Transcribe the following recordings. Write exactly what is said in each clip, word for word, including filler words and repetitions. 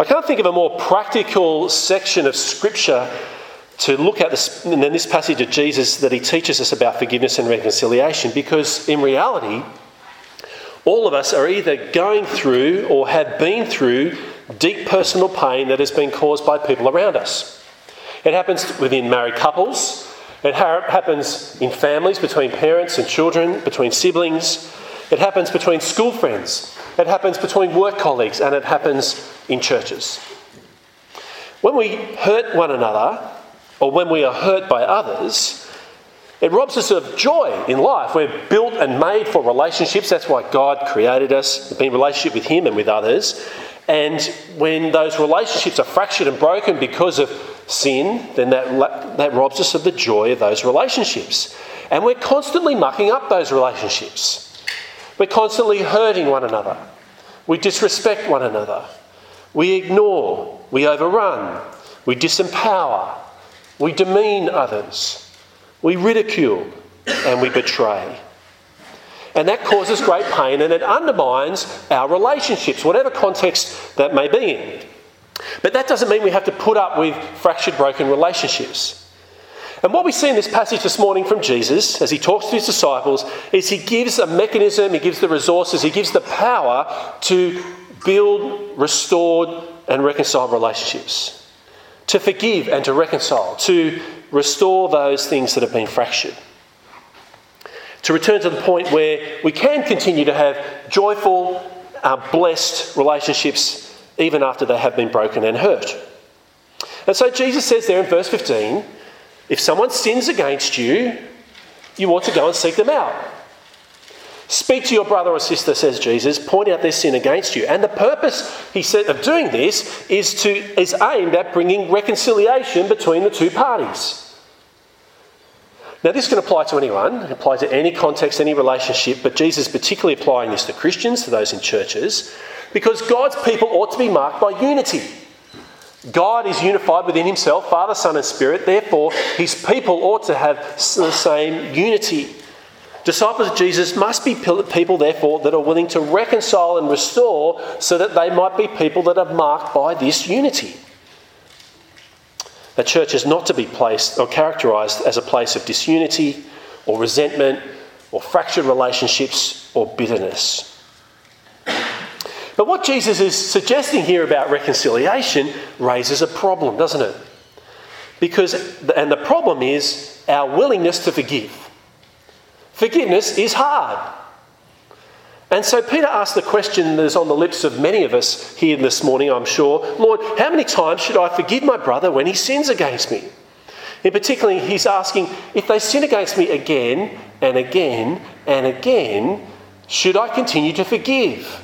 I can't think of a more practical section of Scripture to look at this, than this passage of Jesus that he teaches us about forgiveness and reconciliation, because in reality, all of us are either going through or have been through deep personal pain that has been caused by people around us. It happens within married couples. It ha- happens in families, between parents and children, between siblings. It happens between school friends. It happens between work colleagues, and it happens in churches. When we hurt one another, or when we are hurt by others, it robs us of joy in life. We're built and made for relationships. That's why God created us, to be in relationship with him and with others. And when those relationships are fractured and broken because of sin, then that, that robs us of the joy of those relationships. And we're constantly mucking up those relationships. We're constantly hurting one another. We disrespect one another. We ignore. We overrun. We disempower. We demean others. We ridicule. And we betray. And that causes great pain, and it undermines our relationships, whatever context that may be in. But that doesn't mean we have to put up with fractured, broken relationships. And what we see in this passage this morning from Jesus, as he talks to his disciples, is he gives a mechanism, he gives the resources, he gives the power to build restored and reconciled relationships, to forgive and to reconcile, to restore those things that have been fractured, to return to the point where we can continue to have joyful, uh, blessed relationships even after they have been broken and hurt. And so Jesus says there in verse fifteen, if someone sins against you, you ought to go and seek them out. Speak to your brother or sister, says Jesus, point out their sin against you. And the purpose, he said, of doing this is to is aimed at bringing reconciliation between the two parties. Now, this can apply to anyone. It can apply to any context, any relationship, but Jesus is particularly applying this to Christians, to those in churches, because God's people ought to be marked by unity. God is unified within himself, Father, Son and Spirit. Therefore, his people ought to have the same unity. Disciples of Jesus must be people, therefore, that are willing to reconcile and restore so that they might be people that are marked by this unity. A church is not to be placed or characterised as a place of disunity or resentment or fractured relationships or bitterness. But what Jesus is suggesting here about reconciliation raises a problem, doesn't it? Because, and the problem is our willingness to forgive. Forgiveness is hard. And so Peter asked the question that is on the lips of many of us here this morning, I'm sure, Lord, how many times should I forgive my brother when he sins against me? In particular, he's asking, if they sin against me again and again and again, should I continue to forgive?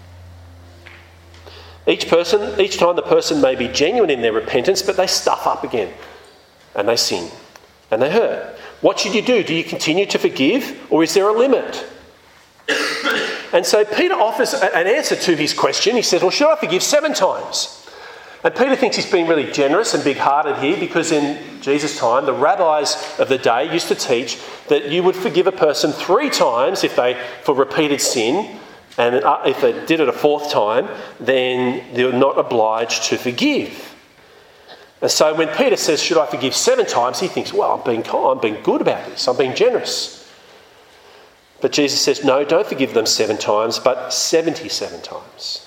Each person, each time the person may be genuine in their repentance, but they stuff up again and they sin and they hurt. What should you do? Do you continue to forgive, or is there a limit? And so Peter offers an answer to his question. He says, well, should I forgive seven times? And Peter thinks he's being really generous and big-hearted here, because in Jesus' time, the rabbis of the day used to teach that you would forgive a person three times if they for repeated sin, and if they did it a fourth time, then they're not obliged to forgive. And so when Peter says, should I forgive seven times, he thinks, well, I'm being kind, I'm being good about this, I'm being generous. But Jesus says, no, don't forgive them seven times, but seventy-seven times.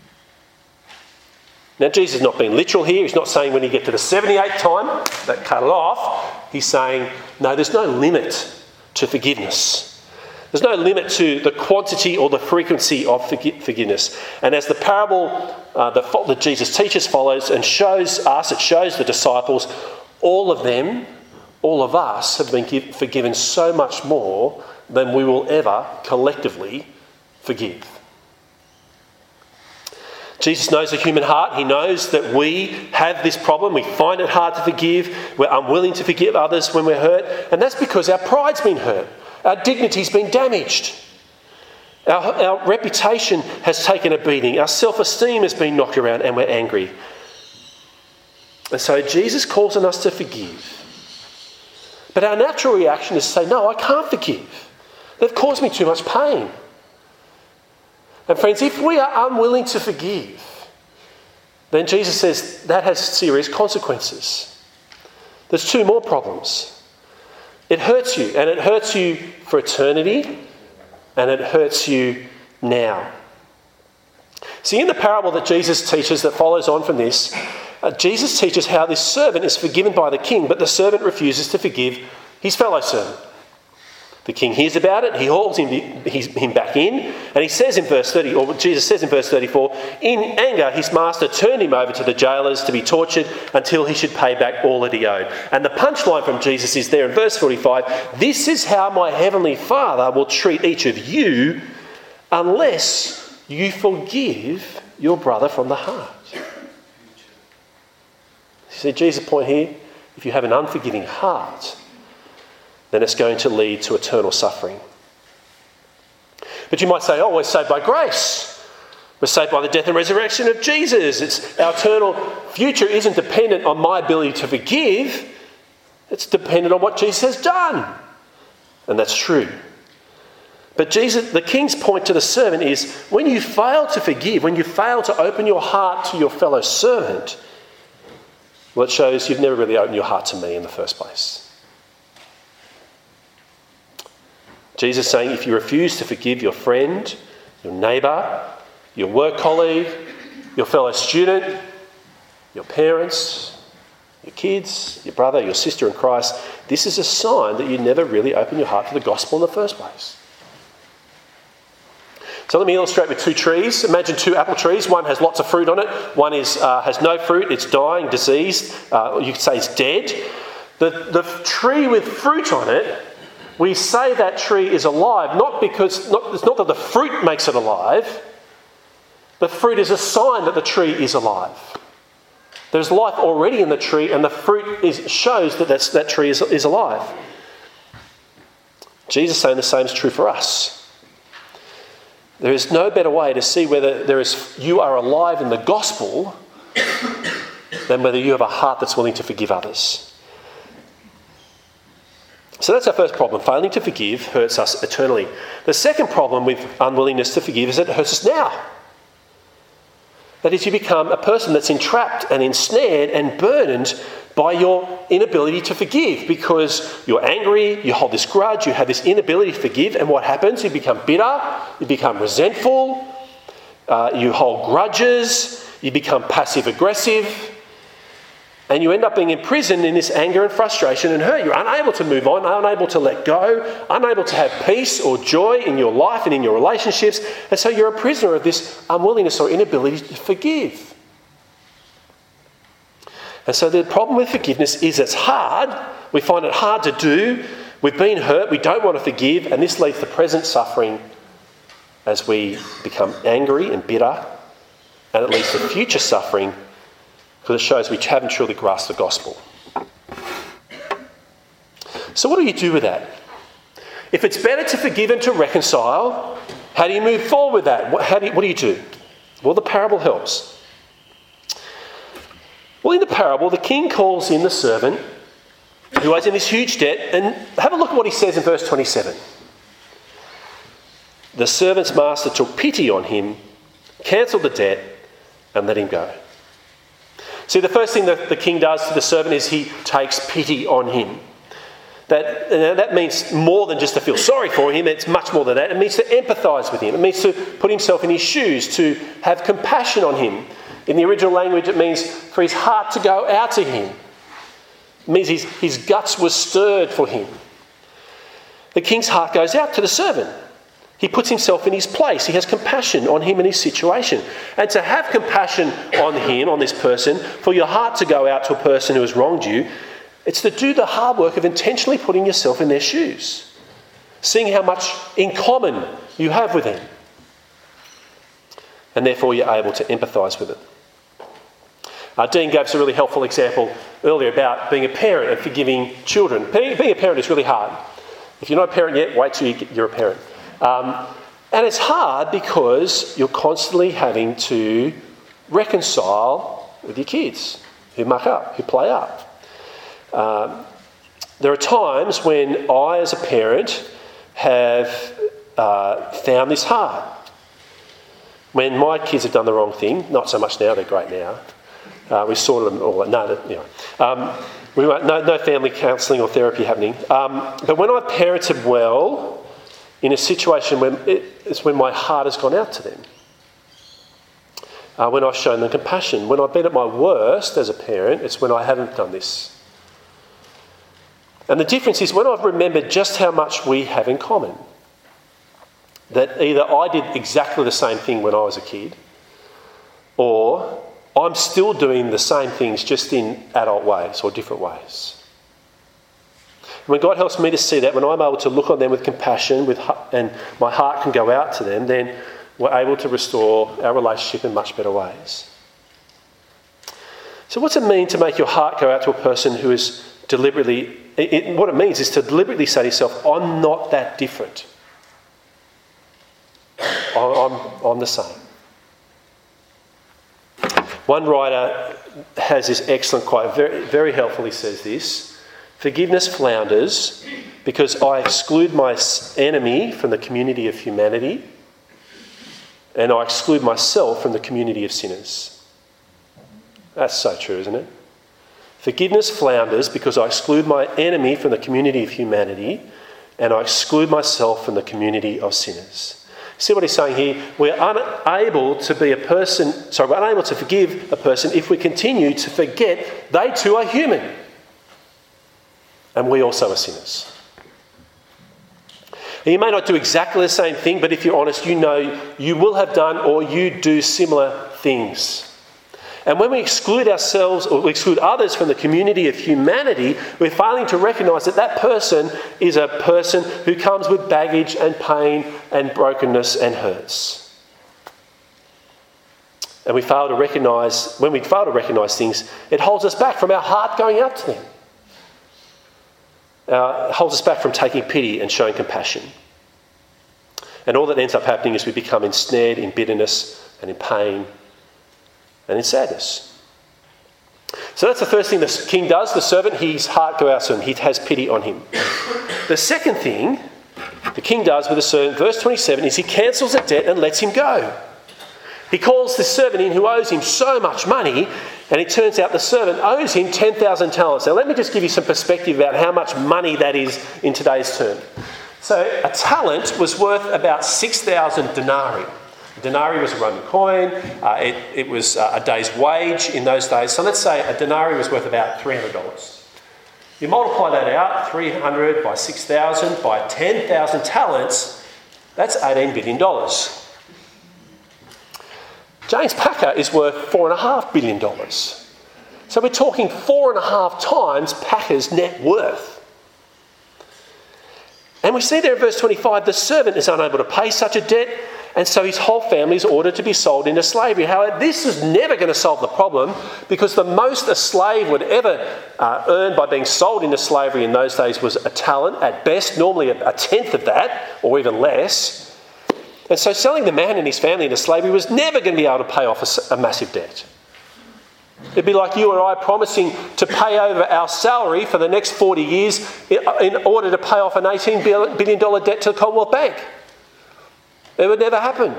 Now, Jesus is not being literal here. He's not saying when you get to the seventy-eighth time, that cut it off. He's saying, no, there's no limit to forgiveness. There's no limit to the quantity or the frequency of forgiveness. And as the parable uh, that, that Jesus teaches follows and shows us, it shows the disciples, all of them, all of us have been give, forgiven so much more than we will ever collectively forgive. Jesus knows the human heart. He knows that we have this problem. We find it hard to forgive. We're unwilling to forgive others when we're hurt. And that's because our pride's been hurt. Our dignity's been damaged. Our, our reputation has taken a beating. Our self-esteem has been knocked around, and we're angry. And so Jesus calls on us to forgive. But our natural reaction is to say, no, I can't forgive. They've caused me too much pain. And friends, if we are unwilling to forgive, then Jesus says that has serious consequences. There's two more problems. It hurts you, and it hurts you for eternity, and it hurts you now. See, in the parable that Jesus teaches that follows on from this, uh, Jesus teaches how this servant is forgiven by the king, but the servant refuses to forgive his fellow servant. The king hears about it, he hauls him, him back in, and he says in verse thirty, or Jesus says in verse thirty-four, in anger his master turned him over to the jailers to be tortured until he should pay back all that he owed. And the punchline from Jesus is there in verse forty-five, this is how my heavenly Father will treat each of you unless you forgive your brother from the heart. You see Jesus' point here, if you have an unforgiving heart, then it's going to lead to eternal suffering. But you might say, oh, we're saved by grace. We're saved by the death and resurrection of Jesus. It's, our eternal future isn't dependent on my ability to forgive. It's dependent on what Jesus has done. And that's true. But Jesus, the king's point to the servant is, when you fail to forgive, when you fail to open your heart to your fellow servant, well, it shows you've never really opened your heart to me in the first place. Jesus is saying if you refuse to forgive your friend, your neighbour, your work colleague, your fellow student, your parents, your kids, your brother, your sister in Christ, this is a sign that you never really open your heart to the gospel in the first place. So let me illustrate with two trees. Imagine two apple trees. One has lots of fruit on it. One is uh, has no fruit. It's dying, diseased. Uh, you could say it's dead. The, the tree with fruit on it, we say that tree is alive, not because, not, it's not that the fruit makes it alive. The fruit is a sign that the tree is alive. There's life already in the tree, and the fruit is, shows that that's, that tree is, is alive. Jesus is saying the same is true for us. There is no better way to see whether there is, you are alive in the gospel than whether you have a heart that's willing to forgive others. So that's our first problem. Failing to forgive hurts us eternally. The second problem with unwillingness to forgive is that it hurts us now. That is, you become a person that's entrapped and ensnared and burdened by your inability to forgive because you're angry, you hold this grudge, you have this inability to forgive, and what happens? You become bitter, you become resentful, uh, you hold grudges, you become passive-aggressive, and you end up being imprisoned in this anger and frustration and hurt. You're unable to move on, unable to let go, unable to have peace or joy in your life and in your relationships. And so you're a prisoner of this unwillingness or inability to forgive. And so the problem with forgiveness is it's hard. We find it hard to do. We've been hurt. We don't want to forgive. And this leads to present suffering as we become angry and bitter. And it leads to future suffering because it shows we haven't truly grasped the gospel. So what do you do with that? If it's better to forgive and to reconcile, how do you move forward with that? What, how do you, what do you do? Well, the parable helps. Well, in the parable, the king calls in the servant who owes him this huge debt, and have a look at what he says in verse twenty-seven. The servant's master took pity on him, cancelled the debt, and let him go. See, the first thing that the king does to the servant is he takes pity on him. That, that means more than just to feel sorry for him. It's much more than that. It means to empathise with him. It means to put himself in his shoes, to have compassion on him. In the original language, it means for his heart to go out to him. It means his, his guts were stirred for him. The king's heart goes out to the servant. He puts himself in his place. He has compassion on him and his situation. And to have compassion on him, on this person, for your heart to go out to a person who has wronged you, it's to do the hard work of intentionally putting yourself in their shoes, seeing how much in common you have with them. And therefore you're able to empathise with it. Uh, Dean gave us a really helpful example earlier about being a parent and forgiving children. Being, being a parent is really hard. If you're not a parent yet, wait till you get, you're a parent. Um, and it's hard because you're constantly having to reconcile with your kids who muck up, who play up. Um, there are times when I, as a parent, have uh, found this hard. When my kids have done the wrong thing, not so much now, they're great now, Uh, we sorted them all. No, no, anyway. Um, we won't, no, no family counselling or therapy happening. Um, but when I've parented well, in a situation when it, it's when my heart has gone out to them. Uh, when I've shown them compassion. When I've been at my worst as a parent, it's when I haven't done this. And the difference is when I've remembered just how much we have in common. That either I did exactly the same thing when I was a kid, or I'm still doing the same things just in adult ways or different ways. When God helps me to see that, when I'm able to look on them with compassion with, and my heart can go out to them, then we're able to restore our relationship in much better ways. So what's it mean to make your heart go out to a person who is deliberately... It, it, what it means is to deliberately say to yourself, I'm not that different. I'm, I'm, I'm the same. One writer has this excellent quote, very, very helpful. He says this: forgiveness flounders because I exclude my enemy from the community of humanity and I exclude myself from the community of sinners. That's so true, isn't it? Forgiveness flounders because I exclude my enemy from the community of humanity and I exclude myself from the community of sinners. See what he's saying here? We're unable to be a person, sorry, we're unable to forgive a person if we continue to forget they too are human. And we also are sinners. And you may not do exactly the same thing, but if you're honest, you know you will have done or you do similar things. And when we exclude ourselves or we exclude others from the community of humanity, we're failing to recognise that that person is a person who comes with baggage and pain and brokenness and hurts. And we fail to recognise, when we fail to recognise things, it holds us back from our heart going out to them. Uh, it holds us back from taking pity and showing compassion. And all that ends up happening is we become ensnared in bitterness and in pain and in sadness. So that's the first thing the king does. The servant, his heart goes out to him. He has pity on him. The second thing the king does with the servant, verse twenty-seven, is he cancels the debt and lets him go. He calls the servant in who owes him so much money, and it turns out the servant owes him ten thousand talents. Now let me just give you some perspective about how much money that is in today's term. So a talent was worth about six thousand denarii. A denarii was a Roman coin. Uh, it, it was uh, a day's wage in those days. So let's say a denarii was worth about three hundred dollars. You multiply that out, three hundred by six thousand by ten thousand talents, that's eighteen billion dollars. James Packer is worth four point five billion dollars. So we're talking four and a half times Packer's net worth. And we see there in verse twenty-five, the servant is unable to pay such a debt, and so his whole family is ordered to be sold into slavery. However, this is never going to solve the problem, because the most a slave would ever uh, earn by being sold into slavery in those days was a talent, at best, normally a, a tenth of that, or even less. And so selling the man and his family into slavery was never going to be able to pay off a, a massive debt. It'd be like you or I promising to pay over our salary for the next forty years in order to pay off an eighteen billion dollars debt to the Commonwealth Bank. It would never happen.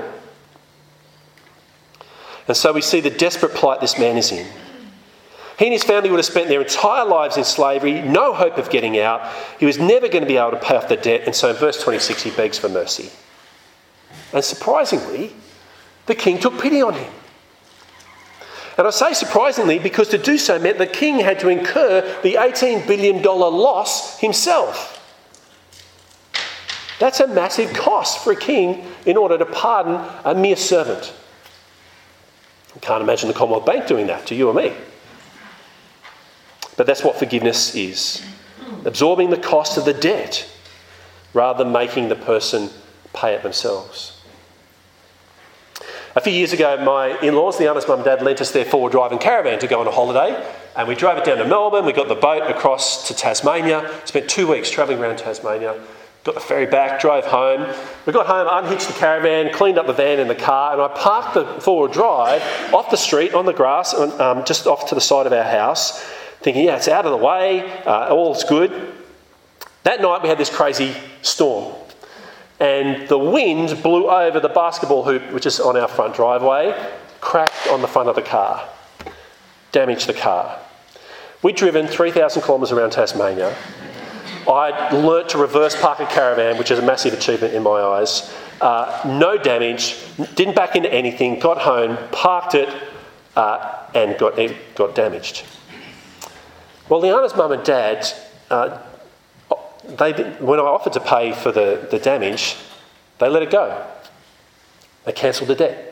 And so we see the desperate plight this man is in. He and his family would have spent their entire lives in slavery, no hope of getting out. He was never going to be able to pay off the debt, and so in verse twenty-six he begs for mercy. And surprisingly, the king took pity on him. And I say surprisingly because to do so meant the king had to incur the eighteen billion dollars loss himself. That's a massive cost for a king in order to pardon a mere servant. I can't imagine the Commonwealth Bank doing that to you or me. But that's what forgiveness is. Absorbing the cost of the debt rather than making the person pay it themselves. A few years ago, my in-laws, the Arna's mum and dad, lent us their four-wheel drive and caravan to go on a holiday. And we drove it down to Melbourne. We got the boat across to Tasmania. Spent two weeks travelling around Tasmania. Got the ferry back, drove home. We got home, unhitched the caravan, cleaned up the van and the car, and I parked the four-wheel drive off the street on the grass, um, just off to the side of our house, thinking, yeah, it's out of the way, uh, all's good. That night we had this crazy storm. And the wind blew over the basketball hoop, which is on our front driveway, cracked on the front of the car. damaged the car. We'd driven three thousand kilometres around Tasmania. I'd learnt to reverse park a caravan, which is a massive achievement in my eyes. Uh, no damage, didn't back into anything, got home, parked it, uh, and got, it got damaged. Well, Liana's mum and dad, uh, they did, when I offered to pay for the, the damage, they let it go. They cancelled the debt.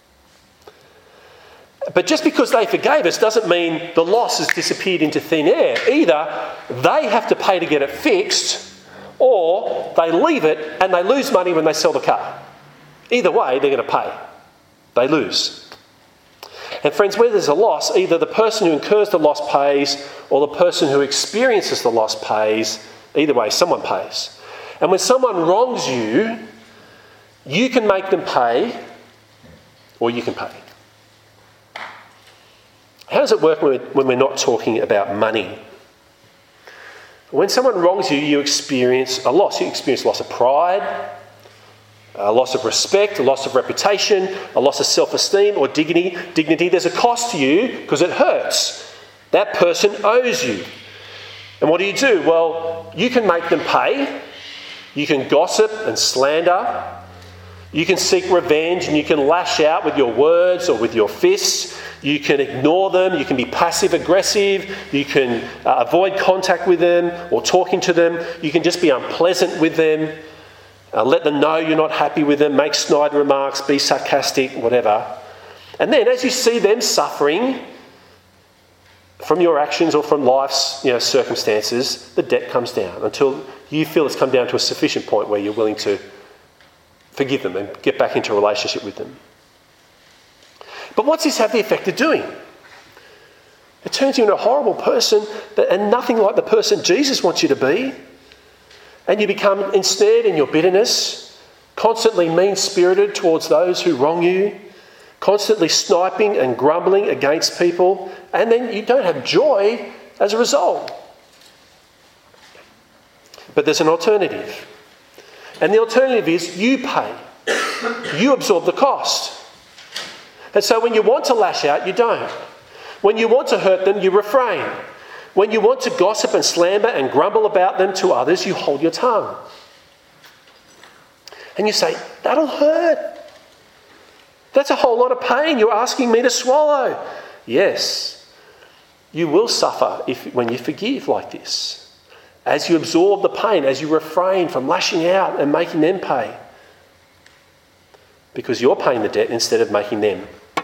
But just because they forgave us doesn't mean the loss has disappeared into thin air. Either they have to pay to get it fixed, or they leave it and they lose money when they sell the car. Either way, they're going to pay. They lose. And friends, where there's a loss, either the person who incurs the loss pays, or the person who experiences the loss pays. Either way, someone pays. And when someone wrongs you, you can make them pay, or you can pay. How does it work when we're not talking about money? When someone wrongs you, you experience a loss. You experience loss of pride, a loss of respect, a loss of reputation, a loss of self-esteem or dignity. Dignity, there's a cost to you because it hurts. That person owes you. And what do you do? Well, you can make them pay. You can gossip and slander. You can seek revenge and you can lash out with your words or with your fists. You can ignore them. You can be passive-aggressive. You can uh, avoid contact with them or talking to them. You can just be unpleasant with them. Uh, let them know you're not happy with them. Make snide remarks. Be sarcastic, whatever. And then as you see them suffering from your actions or from life's you know, circumstances, the debt comes down until you feel it's come down to a sufficient point where you're willing to forgive them and get back into a relationship with them. But what's this have the effect of doing? It turns you into a horrible person and nothing like the person Jesus wants you to be. And you become ensnared in your bitterness, constantly mean-spirited towards those who wrong you, constantly sniping and grumbling against people, and then you don't have joy as a result. But there's an alternative. And the alternative is you pay. You absorb the cost. And so when you want to lash out, you don't. When you want to hurt them, you refrain. When you want to gossip and slander and grumble about them to others, you hold your tongue. And you say, that'll hurt. That's a whole lot of pain you're asking me to swallow. Yes, you will suffer if when you forgive like this. As you absorb the pain, as you refrain from lashing out and making them pay. Because you're paying the debt instead of making them.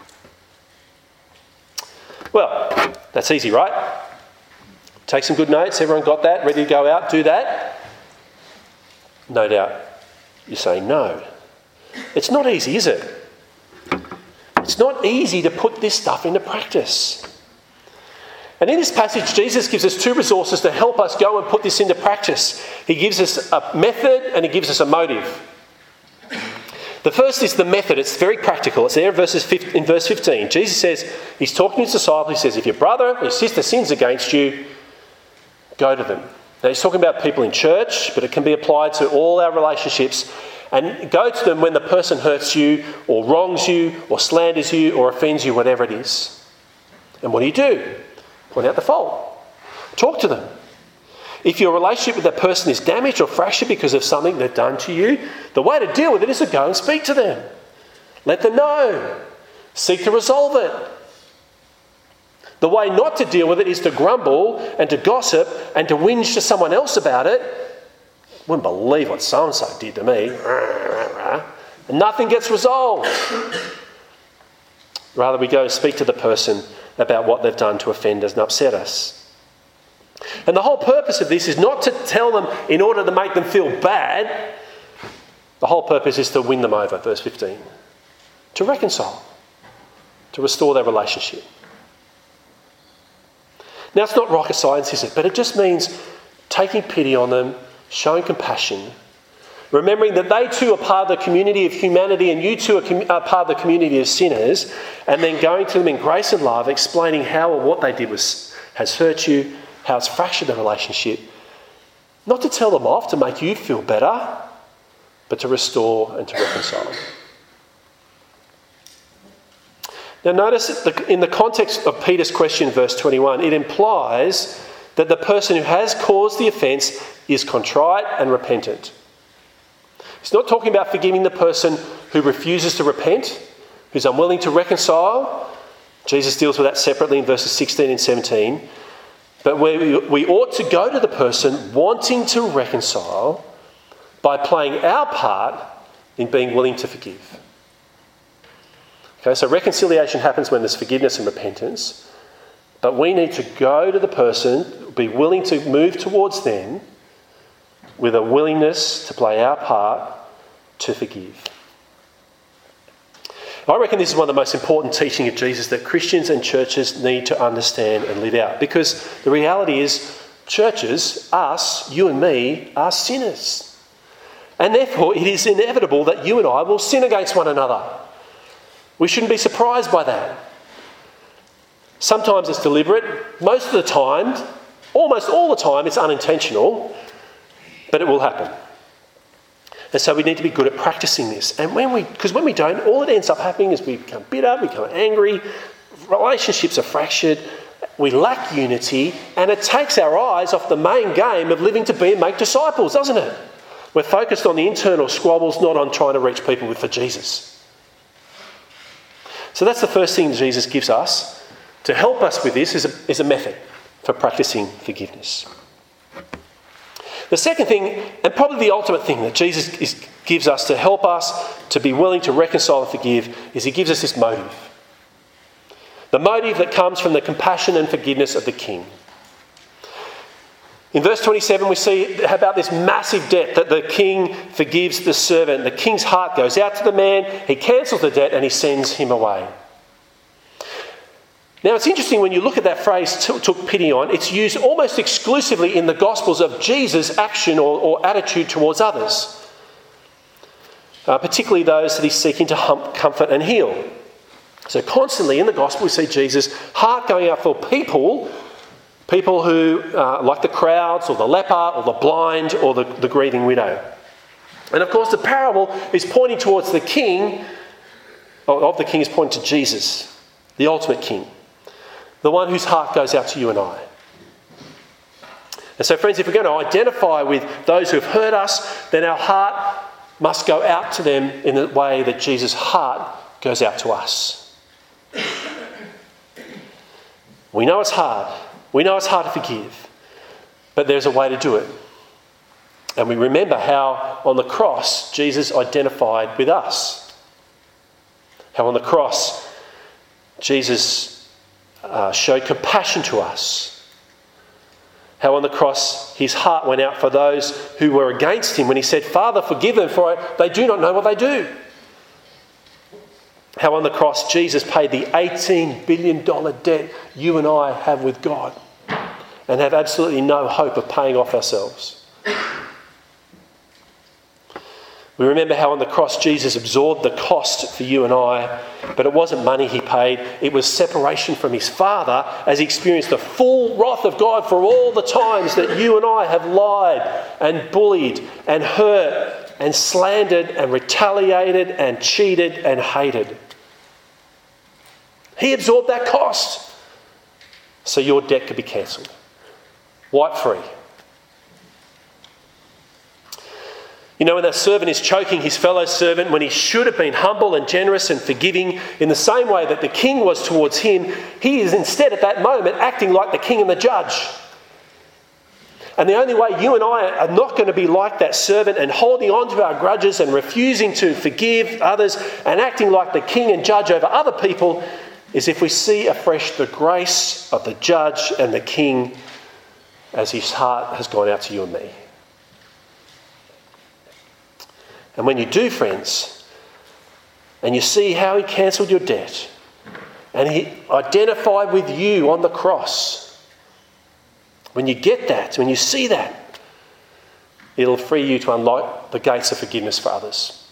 Well, that's easy, right? Take some good notes. Everyone got that? Ready to go out? Do that? No doubt you're saying no. It's not easy, is it? It's not easy to put this stuff into practice. And in this passage, Jesus gives us two resources to help us go and put this into practice. He gives us a method and he gives us a motive. The first is the method. It's very practical. It's there in, verses fifteen, in verse fifteen. Jesus says, he's talking to his disciples. He says, if your brother or your sister sins against you, go to them. Now he's talking about people in church, but it can be applied to all our relationships. And go to them when the person hurts you or wrongs you or slanders you or offends you, whatever it is. And what do you do? Point out the fault. Talk to them. If your relationship with that person is damaged or fractured because of something they've done to you, the way to deal with it is to go and speak to them. Let them know. Seek to resolve it. The way not to deal with it is to grumble and to gossip and to whinge to someone else about it. Wouldn't believe what so-and-so did to me. And nothing gets resolved. Rather, we go and speak to the person about what they've done to offend us and upset us. And the whole purpose of this is not to tell them in order to make them feel bad. The whole purpose is to win them over, verse fifteen. To reconcile. To restore their relationship. Now, it's not rocket science, is it? But it just means taking pity on them, showing compassion, remembering that they too are part of the community of humanity and you too are, com- are part of the community of sinners, and then going to them in grace and love, explaining how or what they did was, has hurt you, how it's fractured the relationship. Not to tell them off to make you feel better, but to restore and to reconcile. Now notice that in the context of Peter's question, verse twenty-one, it implies that the person who has caused the offence is contrite and repentant. He's not talking about forgiving the person who refuses to repent, who's unwilling to reconcile. Jesus deals with that separately in verses sixteen and seventeen. But we, we ought to go to the person wanting to reconcile by playing our part in being willing to forgive. Okay, so reconciliation happens when there's forgiveness and repentance, but we need to go to the person, be willing to move towards them with a willingness to play our part to forgive. I reckon this is one of the most important teaching of Jesus that Christians and churches need to understand and live out, because the reality is churches, us, you and me, are sinners. And therefore it is inevitable that you and I will sin against one another. We shouldn't be surprised by that. Sometimes it's deliberate. Most of the time, almost all the time, it's unintentional, but it will happen. And so we need to be good at practicing this. And when we, because when we don't, all that ends up happening is we become bitter, we become angry, relationships are fractured, we lack unity, and it takes our eyes off the main game of living to be and make disciples, doesn't it? We're focused on the internal squabbles, not on trying to reach people for Jesus. So that's the first thing Jesus gives us to help us with this, is a, is a method for practicing forgiveness. The second thing, and probably the ultimate thing that Jesus is, gives us to help us to be willing to reconcile and forgive, is he gives us this motive. The motive that comes from the compassion and forgiveness of the King. In verse twenty-seven, we see about this massive debt that the King forgives the servant. The King's heart goes out to the man, he cancels the debt and he sends him away. Now it's interesting when you look at that phrase, took pity on, it's used almost exclusively in the Gospels of Jesus' action or, or attitude towards others. Uh, particularly those that he's seeking to hump, comfort and heal. So constantly in the Gospel we see Jesus' heart going out for people, people who, uh, like the crowds or the leper or the blind or the, the grieving widow. And of course the parable is pointing towards the King, of the King is pointing to Jesus, the ultimate King. The one whose heart goes out to you and I. And so friends, if we're going to identify with those who have hurt us, then our heart must go out to them in the way that Jesus' heart goes out to us. We know it's hard. We know it's hard to forgive. But there's a way to do it. And we remember how on the cross Jesus identified with us. How on the cross Jesus Uh, showed compassion to us. How on the cross his heart went out for those who were against him when he said, "Father, forgive them, for they do not know what they do." How on the cross Jesus paid the eighteen billion dollars debt you and I have with God and have absolutely no hope of paying off ourselves. We remember how on the cross Jesus absorbed the cost for you and I, but it wasn't money he paid, it was separation from his Father as he experienced the full wrath of God for all the times that you and I have lied and bullied and hurt and slandered and retaliated and cheated and hated. He absorbed that cost so your debt could be cancelled. Wipe free. You know, when that servant is choking his fellow servant, when he should have been humble and generous and forgiving in the same way that the king was towards him, he is instead at that moment acting like the king and the judge. And the only way you and I are not going to be like that servant and holding on to our grudges and refusing to forgive others and acting like the king and judge over other people is if we see afresh the grace of the judge and the king as his heart has gone out to you and me. And when you do, friends, and you see how he cancelled your debt and he identified with you on the cross, when you get that, when you see that, it'll free you to unlock the gates of forgiveness for others.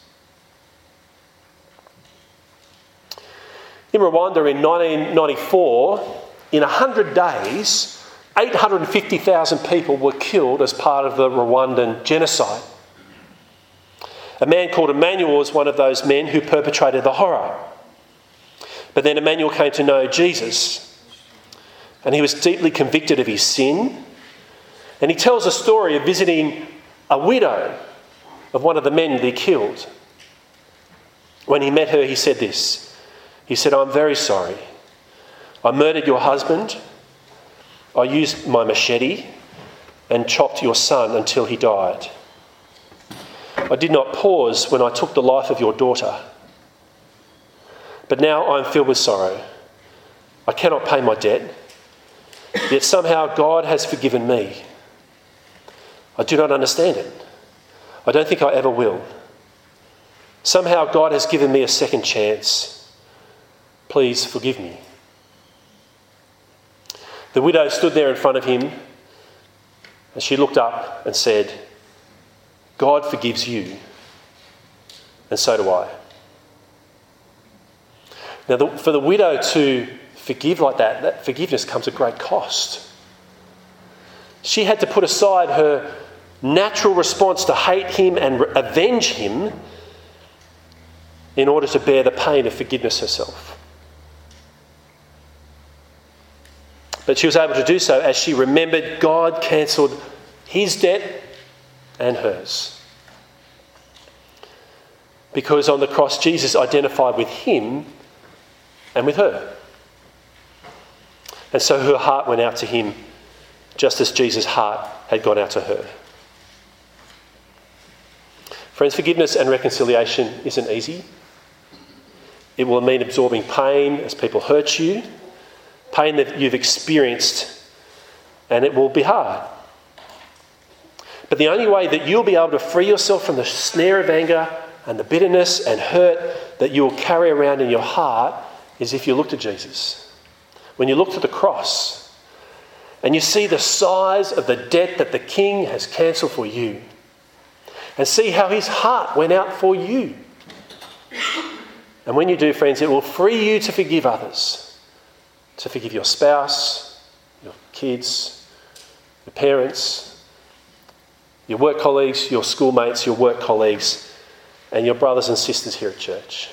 In Rwanda in nineteen ninety-four, in one hundred days, eight hundred fifty thousand people were killed as part of the Rwandan genocide. A man called Emmanuel was one of those men who perpetrated the horror. But then Emmanuel came to know Jesus, and he was deeply convicted of his sin. And he tells a story of visiting a widow of one of the men that he killed. When he met her, he said this. He said, "I'm very sorry. I murdered your husband. I used my machete and chopped your son until he died. I did not pause when I took the life of your daughter. But now I am filled with sorrow. I cannot pay my debt, yet somehow God has forgiven me. I do not understand it. I don't think I ever will. Somehow God has given me a second chance. Please forgive me." The widow stood there in front of him, and she looked up and said, "God forgives you, and so do I." Now, the, for the widow to forgive like that, that forgiveness comes at great cost. She had to put aside her natural response to hate him and re- avenge him in order to bear the pain of forgiveness herself. But she was able to do so as she remembered God cancelled his debt and hers. Because on the cross, Jesus identified with him and with her. And so her heart went out to him just as Jesus' heart had gone out to her. Friends, forgiveness and reconciliation isn't easy. It will mean absorbing pain as people hurt you, pain that you've experienced, and it will be hard. But the only way that you'll be able to free yourself from the snare of anger and the bitterness and hurt that you'll carry around in your heart is if you look to Jesus. When you look to the cross and you see the size of the debt that the King has cancelled for you, and see how his heart went out for you. And when you do, friends, it will free you to forgive others, to forgive your spouse, your kids, your parents, your work colleagues, your schoolmates, your work colleagues, and your brothers and sisters here at church.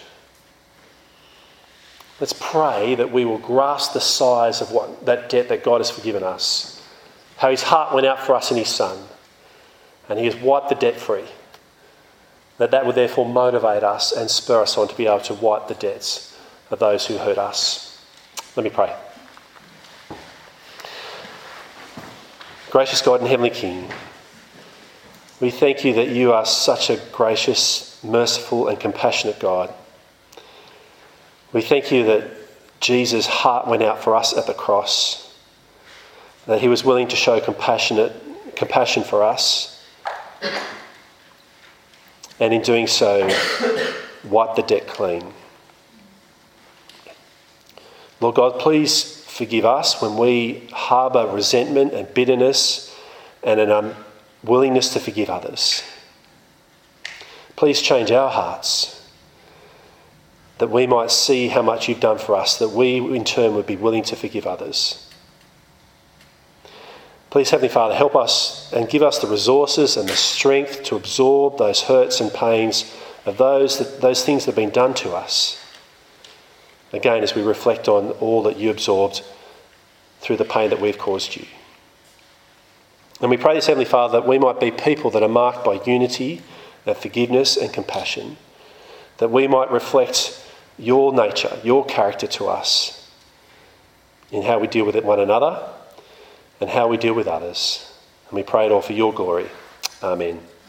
Let's pray that we will grasp the size of what that debt that God has forgiven us, how his heart went out for us in his Son, and he has wiped the debt free. That that would therefore motivate us and spur us on to be able to wipe the debts of those who hurt us. Let me pray. Gracious God and Heavenly King, we thank you that you are such a gracious, merciful and compassionate God. We thank you that Jesus' heart went out for us at the cross, that he was willing to show compassionate compassion for us, and in doing so, wipe the debt clean. Lord God, please forgive us when we harbour resentment and bitterness and an unwillingness to forgive others. Please change our hearts, that we might see how much you've done for us, that we in turn would be willing to forgive others. Please, Heavenly Father, help us and give us the resources and the strength to absorb those hurts and pains of those, that, those things that have been done to us. Again, as we reflect on all that you absorbed through the pain that we've caused you. And we pray this, Heavenly Father, that we might be people that are marked by unity and forgiveness and compassion, that we might reflect your nature, your character to us in how we deal with one another and how we deal with others. And we pray it all for your glory. Amen.